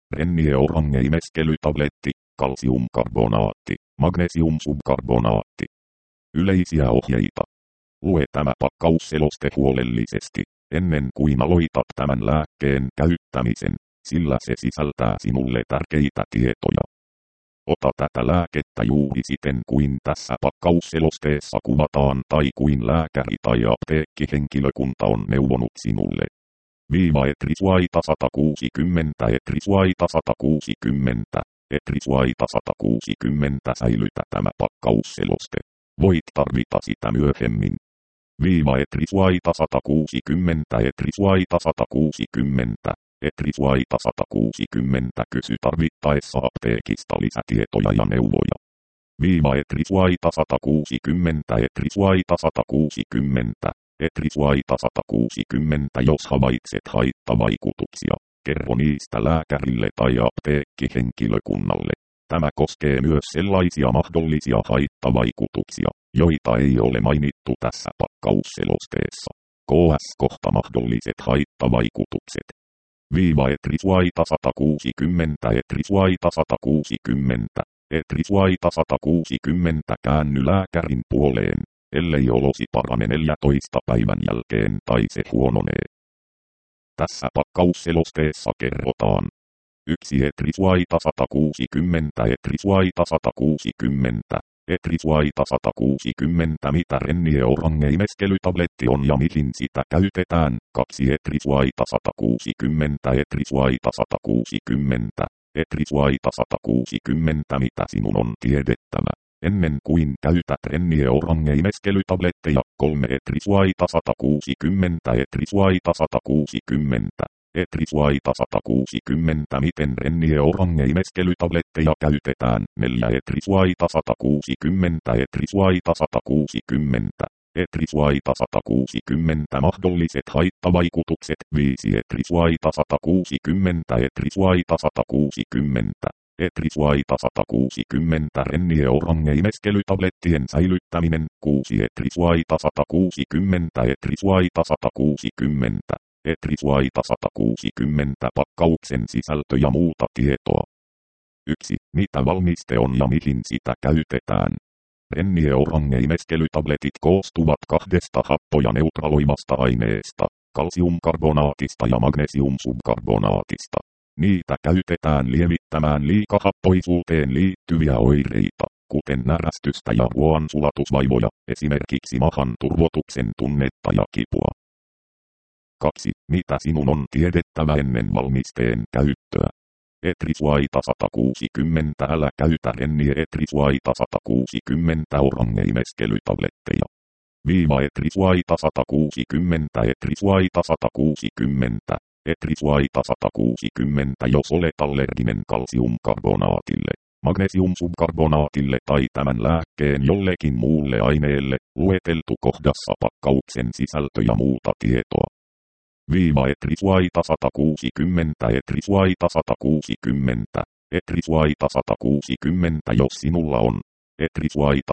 rennieorangeimeskelytabletti, kalsiumkarbonaatti, magnesiumsubkarbonaatti. Yleisiä ohjeita. Lue tämä pakkausseloste huolellisesti, ennen kuin aloitat tämän lääkkeen käyttämisen, sillä se sisältää sinulle tärkeitä tietoja. Ota tätä lääkettä juuri siten kuin tässä pakkausselosteessa kuvataan tai kuin lääkäri tai apteekkihenkilökunta on neuvonut sinulle. Etrisuaita 160 Etrisuaita 160 Etrisuaita 160 säilytä tämä pakkausseloste. Voit tarvita sitä myöhemmin. Etrisuaita 160 Etrisuaita 160 Etrisuaita 160 kysy tarvittaessa apteekista lisätietoja ja neuvoja. Etrisuaita 160 Etrisuaita 160 Etrisuaita 160 jos havaitset haittavaikutuksia, kerro niistä lääkärille tai apteekkihenkilökunnalle. Tämä koskee myös sellaisia mahdollisia haittavaikutuksia, joita ei ole mainittu tässä pakkausselosteessa. KS-kohta mahdolliset haittavaikutukset. Etrisuaita 160 Etrisuaita 160 Etrisuaita 160 käänny lääkärin puoleen, ellei olosi parane 14 päivän jälkeen tai se huononee. Tässä pakkausselosteessa kerrotaan. 1 Etrisuaita 160 Etrisuaita 160 Etrisuaita 160 mitä rennieorangeimeskelytabletti on ja mihin sitä käytetään. 2 Etrisuaita 160 Etrisuaita 160 Etrisuaita 160 mitä sinun on tiedettävä, ennen kuin käytät rennieorangeimeskelytabletteja. 3 Etrisuaita 160 Etrisuaita 160 Etrisuaita 160 miten rennieorangeimeskelytabletteja käytetään. 4 Etrisuaita 160 Etrisuaita 160 Etrisuaita 160 mahdolliset haittavaikutukset. 5 Etrisuaita 160 Etrisuaita 160 Etrisuaita 160 rennieorangeimeskelytablettien säilyttäminen. 6 Etrisuaita 160 Etrisuaita 160 Etrisuaita 160 pakkauksen sisältö ja muuta tietoa. 1. Mitä valmiste on ja mihin sitä käytetään. Rennieorangeimeskelytabletit koostuvat 2 happoja neutraloivasta aineesta, kalsiumkarbonaatista ja magnesiumsubkarbonaatista. Niitä käytetään lievittämään liikahappoisuuteen liittyviä oireita, kuten närästystä ja ruoansulatusvaivoja, esimerkiksi mahan turvotuksen tunnetta ja kipua. 2. Mitä sinun on tiedettävä ennen valmisteen käyttöä? Etrisuaita 160 älä käytä Etrisuaita 160 orangeimeskelytabletteja. Etrisuaita 160 Etrisuaita 160 Etrisuaita 160 jos olet allerginen kalsiumkarbonaatille, magnesiumsubkarbonaatille tai tämän lääkkeen jollekin muulle aineelle, lueteltu kohdassa pakkauksen sisältö ja muuta tietoa. Etrisuaita 160 Etrisuaita 160 Etrisuaita 160 jos sinulla on. Etrisuaita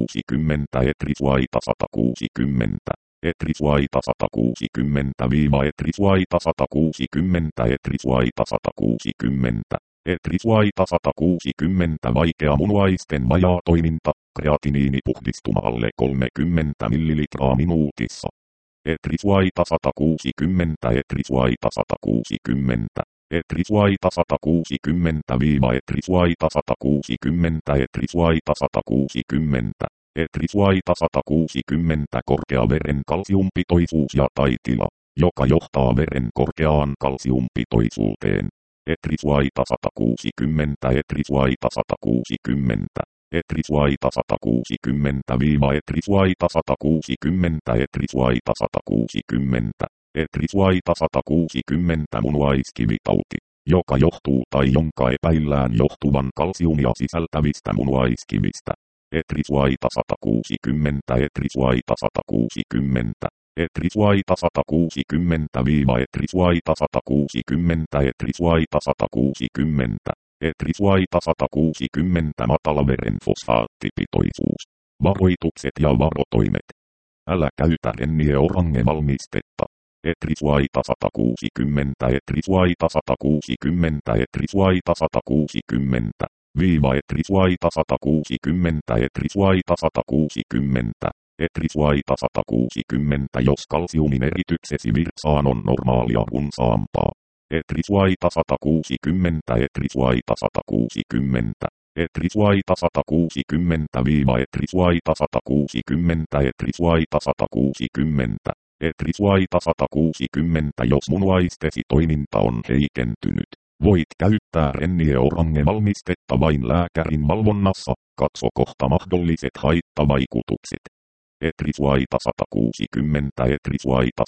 160 Etrisuaita 160 Etrisuaita 160 Etrisuaita 160 Etrisuaita 160 Etrisuaita 160 vaikea munuaisten vajaatoiminta, kreatiniinipuhdistuma alle 30 ml minuutissa. Etrisuaita 160 Etrisuaita 160 Etrisuaita 160 Etrisuaita 160 Etrisuaita 160 Etrisuaita 160 korkea veren kalsiumpitoisuus ja taitila, joka johtaa veren korkeaan kalsiumpitoisuuteen. Etrisuaita 160 Etrisuaita 160 Etrisuaita 160 Etrisuaita 160 Etrisuaita 160 Etrisuaita 160 munuaiskivitauti, joka johtuu tai jonka epäillään johtuvan kalsiumia sisältävistä munuaiskivistä. Etrisuaita 160 Etrisuaita 160 Etrisuaita 160 Etrisuaita 160 Etrisuaita 160 Etrisuaita 160 matala veren fosfaattipitoisuus. Varoitukset ja varotoimet. Älä käytä rennieorangevalmistetta. Etrisuaita 160, etrisuaita 160, etrisuaita 160. Viiva etrisuaita 160, etrisuaita 160. Etrisuaita 160, jos kalsiumin erityksesi virtsaan on normaalia runsaampaa. Etrisuaita 160, etrisuaita 160. Etrisuaita 160, etrisuaita 160, etrisuaita 160. Etrisuaita 160, jos munuaistesi toiminta on heikentynyt. Voit käyttää Rennie-Orange valmistetta vain lääkärin valvonnassa, katso kohta mahdolliset haittavaikutukset. Etrisuaita 160, etrisuaita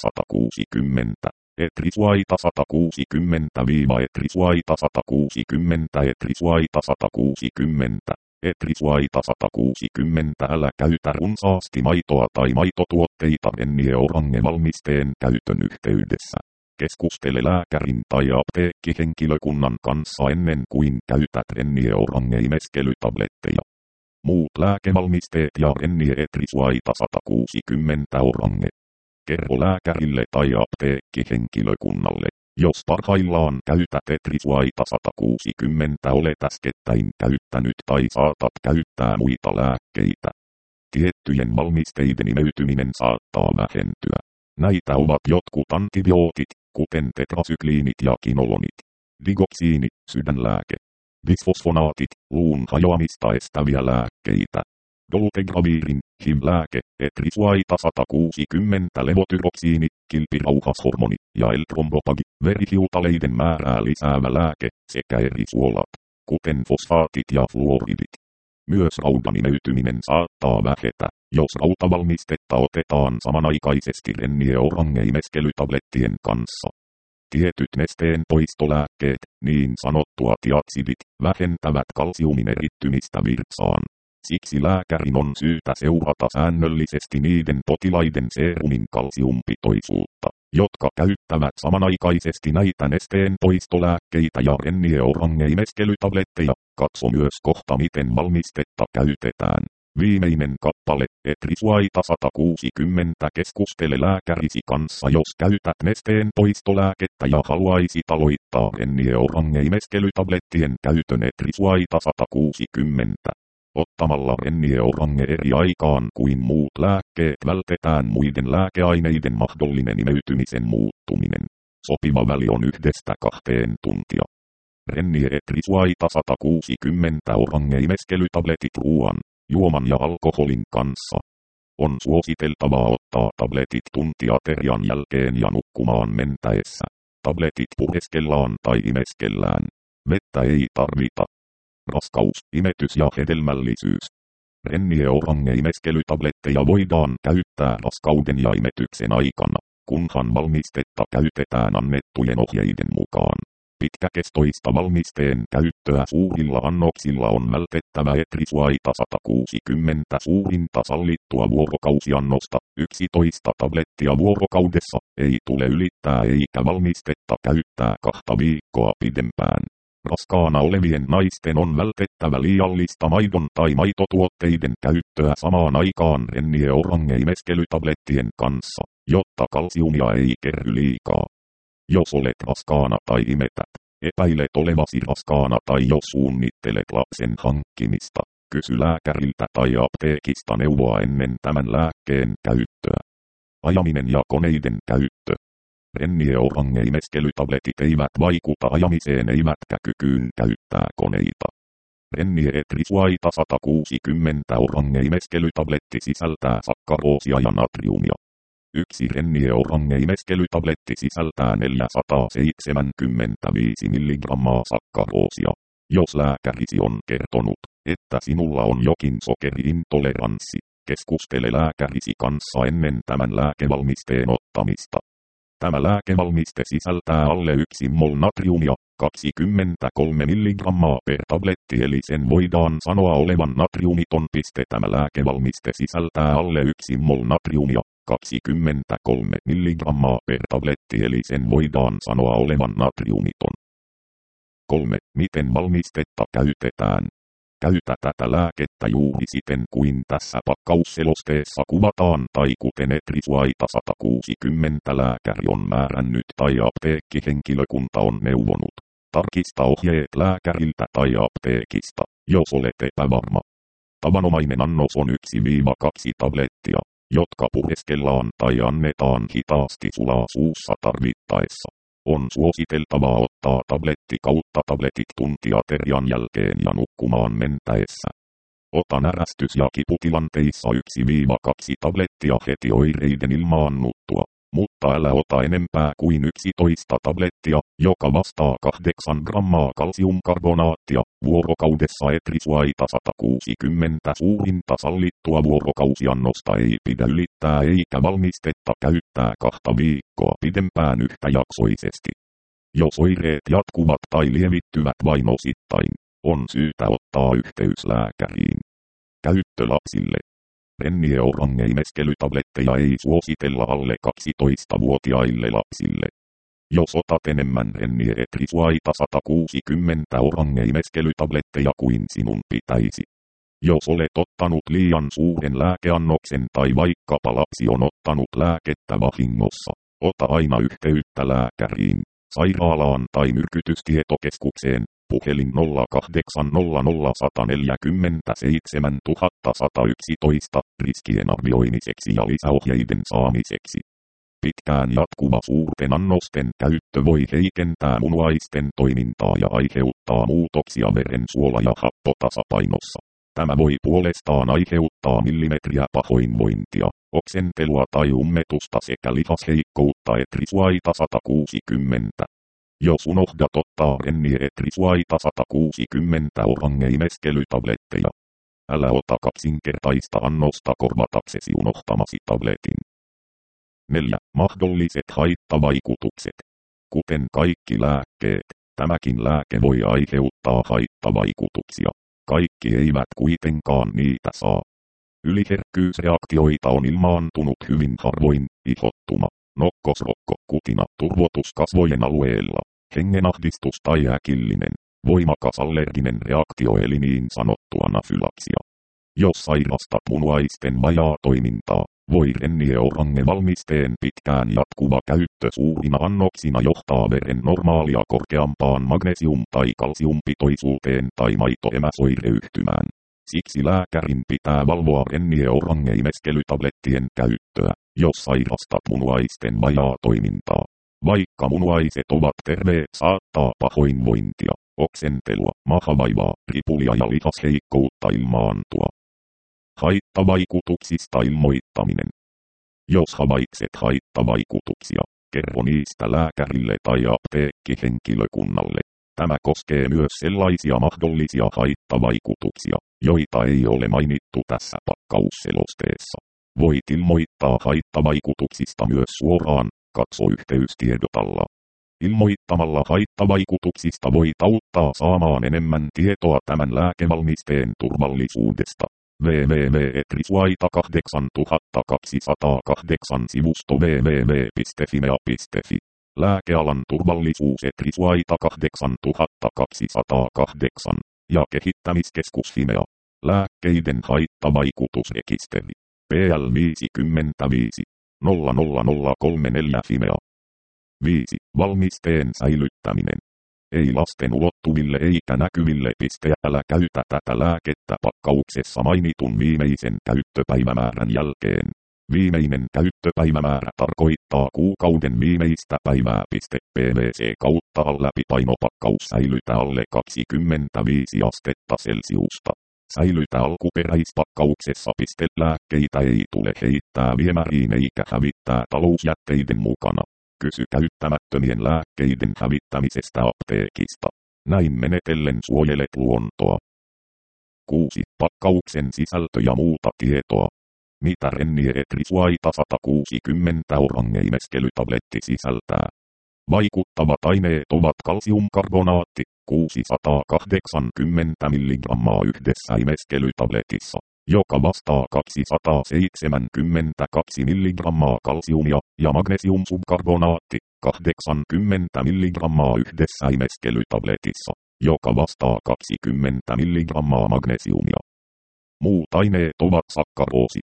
160. Etrisuaita 160, etrisuaita 160, etrisuaita 160. Etrisuaita 160, älä käytä runsaasti maitoa tai maitotuotteita Rennie-Orange valmisteen käytön yhteydessä. Keskustele lääkärin tai apteekkihenkilökunnan kanssa ennen kuin käytät Rennie-Orange imeskelytabletteja. Muut lääkevalmisteet ja Rennie Etrisuaita 160 Orange. Kerro lääkärille tai apteekkihenkilökunnalle, jos parhaillaan käytät Etrisuaita 160 olet äskettäin käyttänyt tai saatat käyttää muita lääkkeitä. Tiettyjen valmisteiden imeytyminen saattaa vähentyä. Näitä ovat jotkut antibiootit, kuten tetrasykliinit ja kinolonit, digoksiini, sydänlääke, bisfosfonaatit, luun hajoamista estäviä lääkkeitä, dolutegravirin, HIV-lääke, Etrisuaita 160 levotyroksiini, kilpirauhashormoni ja L-trombopagi, verihiutaleiden määrää lisäävä lääke sekä eri suolat, kuten fosfaatit ja fluoridit. Myös raudan imeytyminen saattaa vähetä, jos rautavalmistetta otetaan samanaikaisesti Rennie-Orange imeskelytablettien kanssa. Tietyt nesteen poistolääkkeet, niin sanottua tiatsidit, vähentävät kalsiumin erittymistä virtsaan. Siksi lääkärin on syytä seurata säännöllisesti niiden potilaiden seerumin kalsiumpitoisuutta, jotka käyttävät samanaikaisesti näitä nesteen poistolääkkeitä ja Rennie-Orange imeskelytabletteja. Katso myös kohta miten valmistetta käytetään. Viimeinen kappale, Etrisuaita 160 keskustele lääkärisi kanssa jos käytät nesteen poistolääkettä ja haluaisit aloittaa Rennie-Orange imeskelytablettien käytön Etrisuaita 160. Ottamalla Rennie-Orange eri aikaan kuin muut lääkkeet vältetään muiden lääkeaineiden mahdollinen imeytymisen muuttuminen. Sopiva väli on 1–2 tuntia. Rennie Etrisuaita 160 Orange imeskelytabletit ruoan, juoman ja alkoholin kanssa. On suositeltavaa ottaa tabletit tuntiaterian jälkeen ja nukkumaan mentäessä. Tabletit pureskellaan tai imeskellään. Vettä ei tarvita. Raskaus, imetys ja hedelmällisyys. Rennie-Orange imeskelytabletteja voidaan käyttää raskauden ja imetyksen aikana, kunhan valmistetta käytetään annettujen ohjeiden mukaan. Pitkäkestoista valmisteen käyttöä suurilla annoksilla on vältettävä Etrisuaita 160 suurinta sallittua vuorokausiannosta, 11 tablettia vuorokaudessa, ei tule ylittää eikä valmistetta käyttää 2 viikkoa pidempään. Raskaana olevien naisten on vältettävä liiallista maidon tai maitotuotteiden käyttöä samaan aikaan Rennie-Orange imeskelytablettien kanssa, jotta kalsiumia ei kerry liikaa. Jos olet raskaana tai imetät, epäilet olevasi raskaana tai jos suunnittelet lapsen hankkimista, kysy lääkäriltä tai apteekista neuvoa ennen tämän lääkkeen käyttöä. Ajaminen ja koneiden käyttö. Rennie-Orange imeskelytabletit eivät vaikuta ajamiseen eivätkä kykyyn käyttää koneita. Rennie Etrisuaita 160 Orange imeskelytabletti sisältää sakkaroosia ja natriumia. Yksi Rennie-Orange imeskelytabletti sisältää 475 mg sakkaroosia. Jos lääkärisi on kertonut, että sinulla on jokin sokeriintoleranssi, keskustele lääkärisi kanssa ennen tämän lääkevalmisteen ottamista. Tämä lääkevalmiste sisältää alle 1 mol natriumia, 23 mg per tabletti eli sen voidaan sanoa olevan natriumiton. Tämä lääkevalmiste sisältää alle 1 mol natriumia, 23 mg per tabletti eli sen voidaan sanoa olevan natriumiton. 3. Miten valmistetta käytetään? Käytä tätä lääkettä juuri siten kuin tässä pakkausselosteessa kuvataan tai kuten Etrisuaita 160 lääkäri on määrännyt tai apteekkihenkilökunta on neuvonut. Tarkista ohjeet lääkäriltä tai apteekista, jos olet epävarma. Tavanomainen annos on 1-2 tablettia, jotka pureskellaan tai annetaan hitaasti sulaa suussa tarvittaessa. On suositeltavaa ottaa tabletit tuntia aterian jälkeen ja nukkumaan mentäessä. Ota närästys- ja kiputilanteissa 1-2 tablettia heti oireiden ilmaannuttua, mutta älä ota enempää kuin 11 tablettia, joka vastaa 8 grammaa kalsiumkarbonaattia, vuorokaudessa. Etrisuaita 160 suurinta sallittua vuorokausiannosta ei pidä ylittää eikä valmistetta käyttää 2 viikkoa pidempään yhtäjaksoisesti. Jos oireet jatkuvat tai lievittyvät vain osittain, on syytä ottaa yhteys lääkäriin. Käyttö lapsille. Rennie-orange-imeskelytabletteja ei suositella alle 12-vuotiaille lapsille. Jos otat enemmän Rennie-Etrisuaita 160 orange-imeskelytabletteja kuin sinun pitäisi. Jos olet ottanut liian suuren lääkeannoksen tai vaikkapa lapsi on ottanut lääkettä vahingossa, ota aina yhteyttä lääkäriin, sairaalaan tai myrkytystietokeskukseen. Puhelin 0800 140 7111 riskien arvioimiseksi ja lisäohjeiden saamiseksi. Pitkään jatkuva suurten annosten käyttö voi heikentää munuaisten toimintaa ja aiheuttaa muutoksia verensuola- ja happotasapainossa. Tämä voi puolestaan aiheuttaa millimetriä pahoinvointia, oksentelua tai ummetusta sekä lihasheikkoutta. Etrisuaita 160. Jos unohdat ottaa Rennie-Etrisuaita 160 orange-imeskelytabletteja, älä ota kaksinkertaista annosta korvataksesi unohtamasi tabletin. 4. Mahdolliset haittavaikutukset. Kuten kaikki lääkkeet, tämäkin lääke voi aiheuttaa haittavaikutuksia. Kaikki eivät kuitenkaan niitä saa. Yliherkkyysreaktioita on ilmaantunut hyvin harvoin: ihottuma, nokkosrokko, kutina, turvotus kasvojen alueella, hengenahdistus tai äkillinen, voimakas allerginen reaktio eli niin sanottu anafylaksia. Jos sairastat munuaisten vajaatoimintaa, voi Rennie-orange-valmisteen pitkään jatkuva käyttö suurina annoksina johtaa veren normaalia korkeampaan magnesium- tai kalsiumpitoisuuteen tai maitoemäsoireyhtymään. Siksi lääkärin pitää valvoa Rennie-orange-imeskelytablettien käyttöä, jos sairastat munuaisten vajaatoimintaa. Vaikka munuaiset ovat terveet, saattaa pahoinvointia, oksentelua, mahavaivaa, ripulia ja lihasheikkoutta ilmaantua. Haittavaikutuksista ilmoittaminen. Jos havaitset haittavaikutuksia, kerro niistä lääkärille tai apteekkihenkilökunnalle. Tämä koskee myös sellaisia mahdollisia haittavaikutuksia, joita ei ole mainittu tässä pakkausselosteessa. Voit ilmoittaa haittavaikutuksista myös suoraan, katso yhteystiedot alla. Ilmoittamalla haittavaikutuksista voit auttaa saamaan enemmän tietoa tämän lääkevalmisteen turvallisuudesta. www.etrisuaita8208 sivusto www.fimea.fi. Lääkealan turvallisuus Etrisuaita 8208 ja kehittämiskeskus Fimea. Lääkkeiden haittavaikutusrekisteri. PL 55 00034 Fimea. 5. Valmisteen säilyttäminen. Ei lasten ulottuville eikä näkyville. Älä käytä tätä lääkettä pakkauksessa mainitun viimeisen käyttöpäivämäärän jälkeen. Viimeinen käyttöpäivämäärä tarkoittaa kuukauden viimeistä päivää. PVC kautta läpipainopakkaus säilytä alle 25 astetta Celsiusta. Säilytä alkuperäispakkauksessa. Lääkkeitä ei tule heittää viemäriin eikä hävittää talousjätteiden mukana. Kysy käyttämättömien lääkkeiden hävittämisestä apteekista. Näin menetellen suojelet luontoa. 6. Pakkauksen sisältö ja muuta tietoa. Mitä Rennie-Etrisuaita 160 orange-imeskelytabletti sisältää? Vaikuttavat aineet ovat kalsiumkarbonaatti 680 mg yhdessä imeskelytabletissa, joka vastaa 272 mg kalsiumia, ja magnesiumsubkarbonaatti 80 mg yhdessä imeskelytabletissa, joka vastaa 20 milligrammaa magnesiumia. Muut aineet ovat sakkaroosi,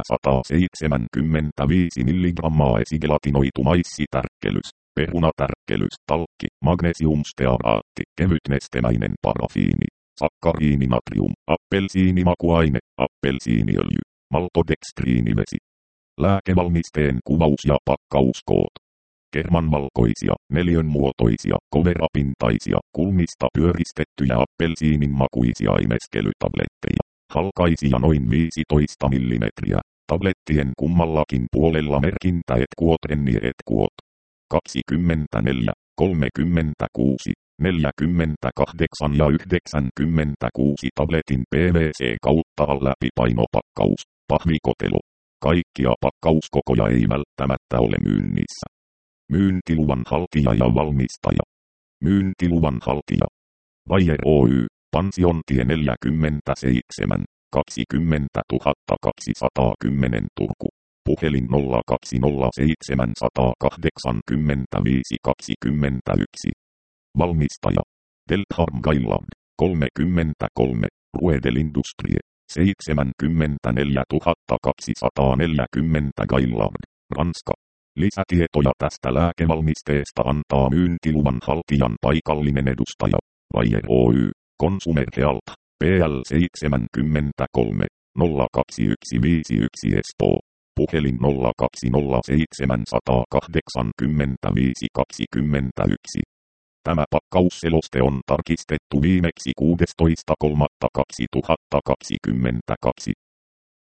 475 milligrammaa esigelatinoitu maissitärkkelys, perunatärkkelys, talkki, magnesiumstearaatti, kevytnestemäinen parafiini, sakkariininatrium, appelsiinimakuaine, appelsiiniöljy, maltodekstriinivesi. Lääkevalmisteen kuvaus ja pakkauskoot. Kermanvalkoisia, neliönmuotoisia, koverapintaisia, kulmista pyöristettyjä appelsiininmakuisia imeskelytabletteja. Halkaisia noin 15 mm. Tablettien kummallakin puolella merkintä et quot enni et quot. 24, 36, 48 ja 96 tabletin PVC kautta läpipainopakkaus, pahvikotelo. Kaikkia pakkauskokoja ei välttämättä ole myynnissä. Myyntiluvan haltija ja valmistaja. Myyntiluvan haltija. Bayer Oy, Pensiontie 47, 20 210 Turku. Puhelin 0207 185 21. Valmistaja. Deltharm Gaillard, 33, Ruedel Industrie, 74 240 Gaillard, Ranska. Lisätietoja tästä lääkevalmisteesta antaa myyntiluvan haltijan paikallinen edustaja, Bayer Oy, Consumer Health, PL 73, 02151 Espoo. Puhelin 0207 185 21. Tämä pakkausseloste on tarkistettu viimeksi 16.3.2022.